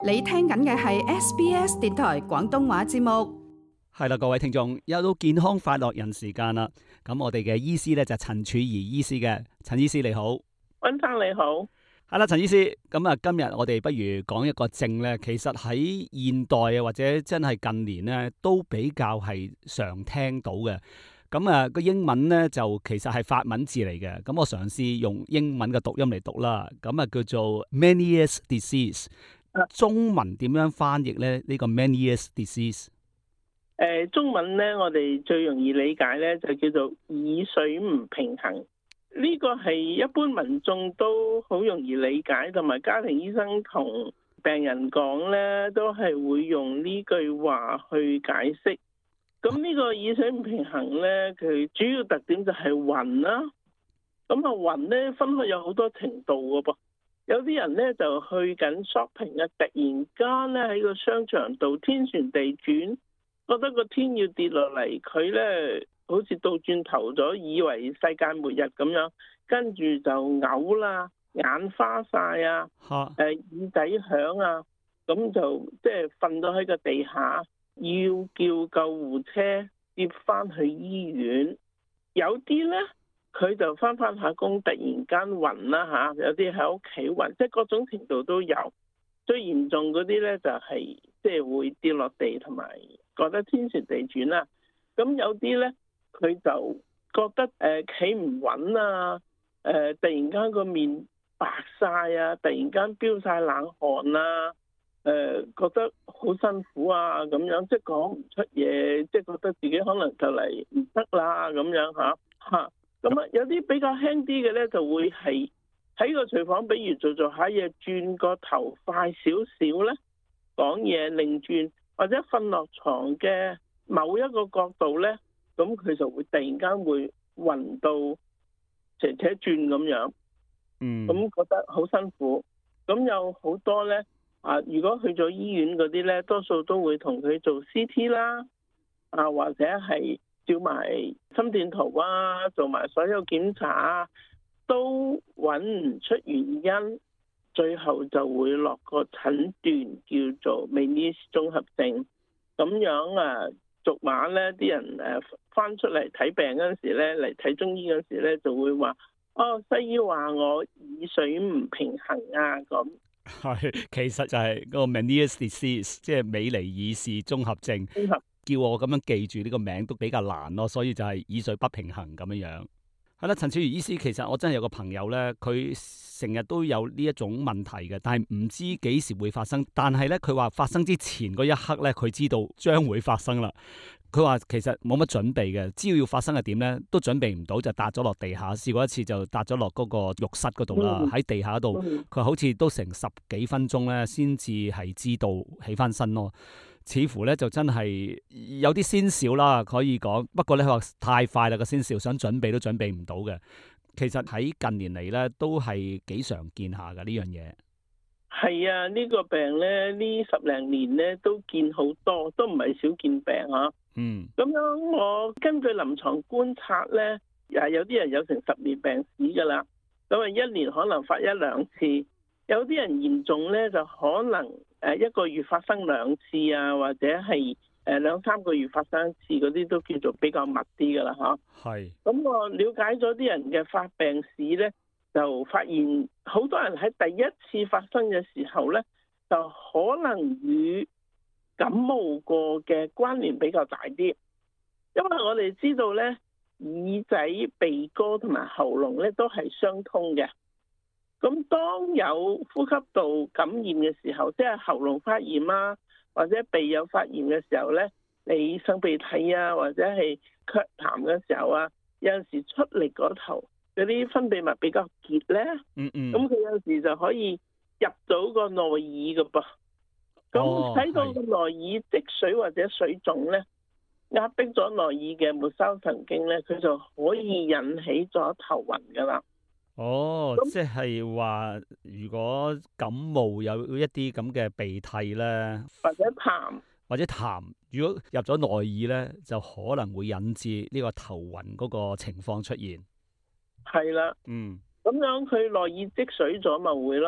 你聽緊嘅係 SBS 電台廣東話節目。 係啦，各位聽眾，又到健康快樂人時間啦。咁我哋嘅醫師咧就係陳柱儀醫師嘅。陳醫師你好。 溫生你好。 係啦，陳醫師，咁啊，今日我哋不如講一個症咧，其實喺現代啊或者真係近年咧都比較係常聽到嘅。咁啊個英文咧就其實係法文字嚟嘅。咁我嘗試用英文嘅讀音嚟讀啦。咁啊叫做 Meniere's disease。中文點樣翻譯咧？呢個 Meniere's disease？ 中文咧，我哋最容易理解咧，就叫做耳水唔平衡。呢個係一般民眾都好容易理解，同埋家庭醫生同病人講咧，都係會用呢句話去解釋。咁呢個耳水唔平衡咧，佢主要特點就係暈啦。咁啊暈咧，分開有好多程度噶噃。有啲人咧就去緊 shopping 啊，突然間咧喺個商場度天旋地轉，覺得個天要跌落嚟，佢咧好似倒轉頭咗，以為世界末日咁樣，跟住就嘔啦，眼花晒啊，耳仔響啊，咁就即係瞓到喺個地下，要叫救護車接翻去醫院。有啲咧佢就翻下工，突然間暈啦嚇，有啲喺屋企暈，即係各種程度都有。最嚴重嗰啲咧就係即係會跌落地，同埋覺得天旋地轉啦。咁有啲咧佢就覺得企唔穩啊，突然間個面白晒啊，突然間飆晒冷汗啊，覺得好辛苦啊咁樣，即係講唔出嘢，即係覺得自己可能就嚟唔得啦咁樣嚇。咁啊，有啲比較輕啲嘅咧，就會係喺個廚房，比如做下嘢，轉個頭快少少咧，講嘢擰轉，或者瞓落床嘅某一個角度咧，咁佢就會突然間會暈到斜斜轉咁樣，咁覺得好辛苦。咁有好多咧如果去咗醫院嗰啲咧，多數都會同佢做 CT 啦，或者係照埋心電圖啊，做埋所有檢查啊，都揾唔出原因，最後就會落個診斷叫做 Meniere's 綜合症。咁樣俗話咧，啲人翻出嚟睇病嗰陣時咧，嚟睇中醫嗰時咧，就會話西醫話我耳水唔平衡啊咁。 係，其實就係嗰個 Meniere's disease， 即係美尼爾氏綜合症。叫我咁樣記住呢個名都比較難咯，所以就係耳水不平衡咁樣樣。係啦，陳柱儀醫師，其實我真係有個朋友咧，佢成日都有呢一種問題嘅，但係唔知幾時會發生。但係咧，佢話發生之前嗰一刻咧，佢知道將會發生啦。佢話其實冇乜準備嘅，只要發生係點咧，都準備唔到，就笪咗落地下。試過一次就笪咗落嗰個浴室嗰度啦，喺地下度，佢好似都成10幾分鐘咧，先至係知道起翻身咯。似乎咧就真係有啲先兆啦，可以講。不過咧，佢話太快啦，個先兆，想準備都準備唔到嘅。其實喺近年嚟咧，都係幾常見下㗎呢樣嘢。 係啊，呢個病咧，呢10零年咧都見好多，都唔係少見病嚇。咁樣我根據臨床觀察咧，有啲人有成10年病史㗎啦。咁1年可能發1兩次，有啲人嚴重咧就可能1個月發生2次啊，或者係2、3個月發生1次，嗰啲都叫做比較密啲㗎啦嚇。係。咁我了解咗啲人嘅發病史咧，就發現好多人喺第一次發生嘅時候咧，就可能與感冒過嘅關聯比較大啲，因為我哋知道咧，耳仔、鼻哥同埋喉嚨咧都係相通嘅。咁當有呼吸道感染嘅時候，即係喉嚨發炎啊，或者鼻有發炎嘅時候咧，你擤鼻涕啊，或者係咳痰嘅時候啊，有陣時出力嗰頭嗰啲分泌物比較結咧，咁佢有時就可以入到個內耳㗎噃。咁睇到個內耳積水或者水腫咧，壓迫咗內耳嘅末梢神經咧，佢就可以引起咗頭暈噶啦。 即係話如果感冒有一啲咁嘅鼻涕咧，或者痰，如果入咗內耳咧，就可能會引致呢個頭暈嗰個情況出現。 係啦，咁樣佢內耳積水咗咪會咯。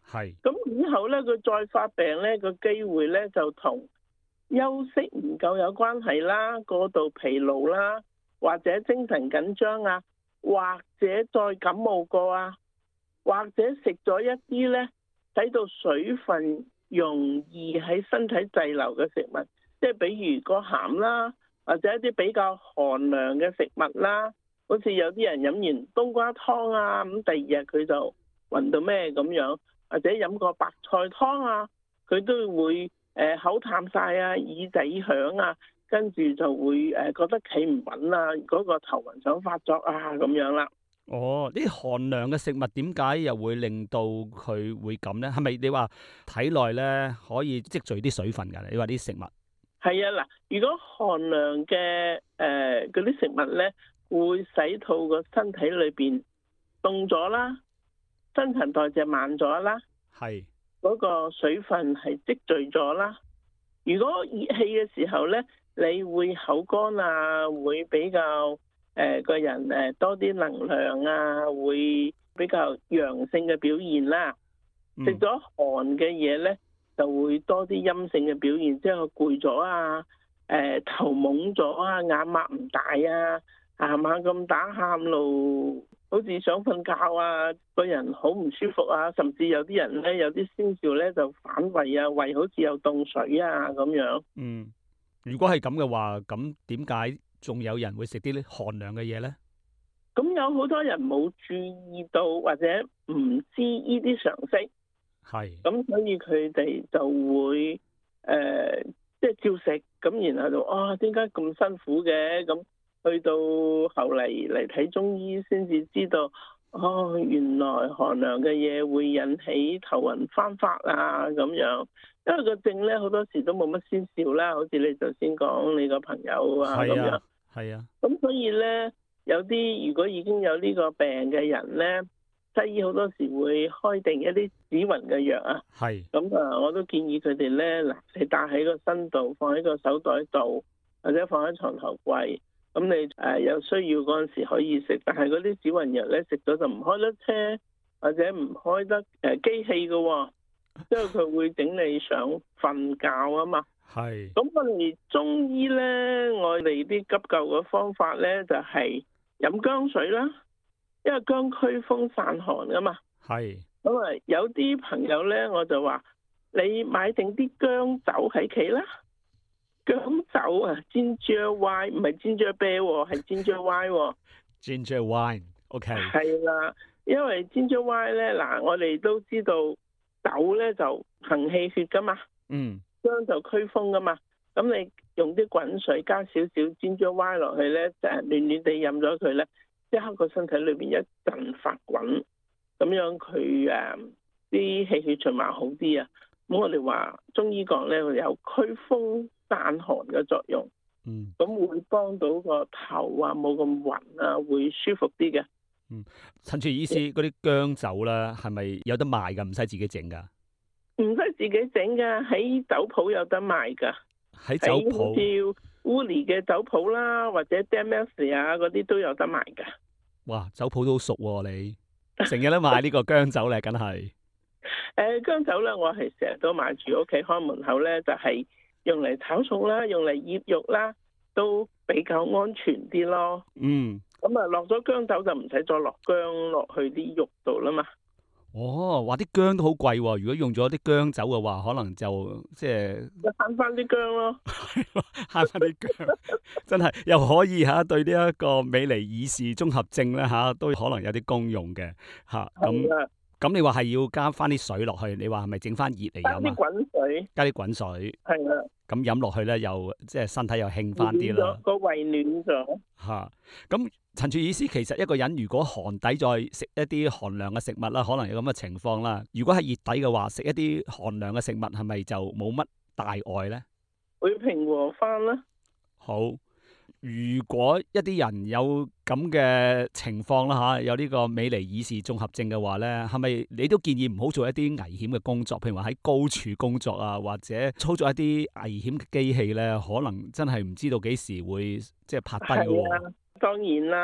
係。 咁以後咧，佢再發病咧個機會咧就同休息唔夠有關係啦，過度疲勞啦，或者精神緊張啊，或者再感冒過啊，或者食咗一啲咧使到水分容易喺身體滯留嘅食物，即係比如個鹹啦，或者一啲比較寒涼嘅食物啦，好似有啲人飲完冬瓜湯啊，咁第二日佢就暈到咩咁樣，或者飲個白菜湯啊，佢都會口淡晒啊，耳仔響啊，跟住就會覺得企唔穩啊，嗰個頭暈想發作啊咁樣啦。 哦，呢啲寒涼嘅食物點解又會令到佢會咁呢？係咪你話體內咧可以積聚啲水分㗎？你話啲食物係啊，嗱，如果寒涼嘅嗰啲食物咧，會使到個身體裏邊凍咗啦，新陳代謝慢咗啦， 係嗰個水分係積聚咗啦。如果熱氣嘅時候咧，你會口乾啊，會比較個人多啲能量啊，會比較陽性嘅表現啦。食咗寒嘅嘢咧，就會多啲陰性嘅表現，即係攰咗啊，頭懵咗啊，眼擘唔大啊，行下咁打喊路，好似想瞓覺啊，個人好唔舒服啊，甚至有啲人咧有啲先兆咧就反胃啊，胃好似有凍水啊咁樣。 如果係咁嘅話，咁點解仲有人會食啲寒涼嘅嘢咧？ 咁有好多人冇注意到或者唔知呢啲常識， 係咁所以佢哋就會即係照食，咁然後就點解咁辛苦嘅？咁去到後嚟睇中醫先至知道，原來寒涼嘅嘢會引起頭暈翻發啊咁樣。因為個症咧好多時都冇乜先兆啦，好似你頭先講你個朋友啊咁樣。 係啊。咁所以咧，有啲如果已經有呢個病嘅人咧，西醫好多時會開定一啲止暈嘅藥啊。 係。 咁我都建議佢哋咧，嗱，你戴喺個身度，放喺個手袋度，或者放喺床頭櫃。咁你有需要嗰陣時可以食，但係嗰啲止暈藥咧食咗就唔開得車，或者唔開得機器嘅喎，因為佢會整你想瞓覺啊嘛。 係。 咁我哋中醫咧，我哋啲急救嘅方法咧就係飲薑水啦，因為薑驅風散寒噶嘛。 係。 咁有啲朋友咧，我就話你買定啲薑酒喺企啦。薑酒啊 ，ginger wine 唔係 ginger beer 喎，係 ginger wine 喎。 ginger wine，OK。 係啦，因為 ginger wine 咧，嗱，我哋都知道酒咧就行氣血噶嘛。薑就驅風噶嘛。咁你用啲滾水加少少 ginger wine 落去咧，就暖暖地飲咗佢咧，即刻個身體裏邊一陣發滾，咁樣佢啲氣血循環好啲啊。咁我哋話中醫講咧，有驅風散寒嘅作用，咁會幫到個頭啊冇咁暈啊，會舒服啲嘅。 陳曙醫師，嗰啲薑酒咧係咪有得賣噶？唔使自己整噶？ 唔使自己整噶，喺酒鋪有得賣噶。 喺酒鋪， 叫 Uli 嘅酒鋪啦，或者 Demes 啊嗰啲都有得賣噶。哇， 酒鋪都好熟喎，你成日都買呢個薑酒咧，梗係。 薑酒咧，我係成日都買住屋企開門口咧，就係用嚟炒餸啦，用嚟醃肉啦，都比較安全啲咯。咁啊，落咗薑酒就唔使再落薑落去啲肉度啦嘛。 話啲薑都好貴喎，如果用咗啲薑酒嘅話，可能就即係慳翻啲薑咯。 慳翻啲薑，真係又可以對呢一個美尼爾氏綜合症咧都可能有啲功用嘅咁你話係要加翻啲水落去，你話係咪整翻熱嚟飲啊？ 加啲滾水， 加啲滾水， 係啦。 咁飲落去咧，又即係身體又興翻啲啦。 個胃暖咗。 咁陳曙醫師，其實一個人如果寒底再食一啲寒涼嘅食物啦，可能有咁嘅情況啦。如果係熱底嘅話，食一啲寒涼嘅食物係咪就冇乜大礙咧？ 會平和翻啦。 好。如果一啲人有咁嘅情況啦有呢個美尼爾氏綜合症嘅話咧，係咪你都建議唔好做一啲危險嘅工作，譬如話喺高處工作啊，或者操作一啲危險嘅機器咧，可能真係唔知道幾時會即係拍低嘅喎。 當然啦，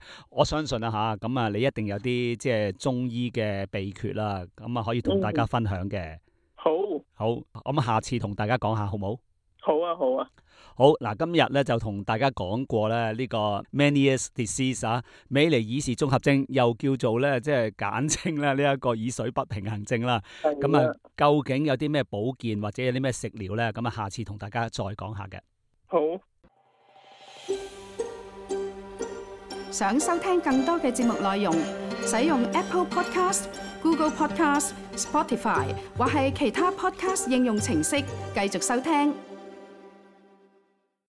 我相信啊嚇，咁啊你一定有啲即係中醫嘅秘訣啦，咁啊可以同大家分享嘅。 好， 好，咁下次同大家講下好冇？ 好啊，好啊。 好嗱，今日咧就同大家講過咧呢個 Meniere's disease 啊，美尼爾氏綜合症，又叫做咧即係簡稱咧呢一個耳水不平衡症啦。咁啊，究竟有啲咩保健或者有啲咩食療咧？咁啊，下次同大家再講下嘅。 好。 想收聽更多嘅節目內容，使用 Apple Podcast、Google Podcast、Spotify 或係其他 Podcast 應用程式繼續收聽。